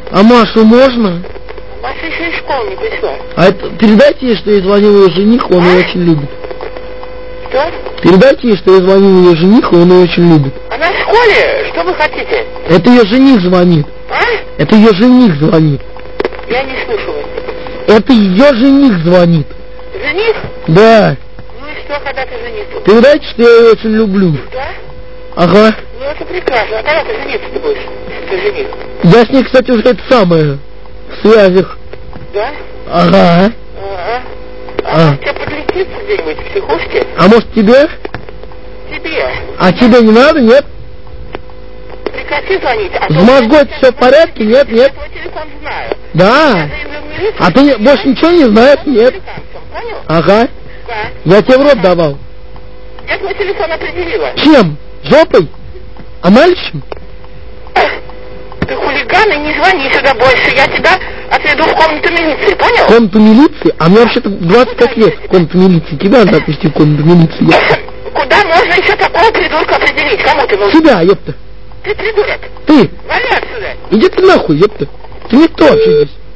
А Машу можно? Маша еще из школы не пришла. А это, передайте ей, что я звонил ее жениху, он ее очень любит. Что? Передайте ей, что я звонил ее жениху, он ее очень любит. Она в школе? Что вы хотите? Это ее жених звонит. А? Это ее жених звонит. Я не слышу вас. Это ее жених звонит. Жених? Да. Ну и что, когда ты жениться? Передайте, что я ее очень люблю. Да? Ага. Ну это прекрасно. А когда ты жениться ты будешь? Ты жених. Я с ней, кстати, уже это самое. В связях. Да? Ага. Ага. А может тебе подлетится где-нибудь в психушке? А может тебе? Тебе. А тебе не надо, нет? Прекрати звонить. А С мозгой все в порядке, нет, нет? Я твой телефон знаю. Да. Я заявлю в милицию. А ты больше ничего не знаешь, нет? Понял? Ага. Да. Я тебе в рот давал. Я твой телефон определила. Чем? Жопой? Анализом? Ты хулиган и не звони сюда больше. Я тебя отведу в комнату милиции, понял? В комнату милиции? А мне вообще-то 25 лет в комнату милиции. Тебя надо отвезти в комнату милиции. Куда можно еще такого придурка определить? Кому ты нужен? Тебя, ёпта. Ты придурок. Ты. Вали отсюда. Иди ты нахуй, ёпта. Ты никто вообще здесь.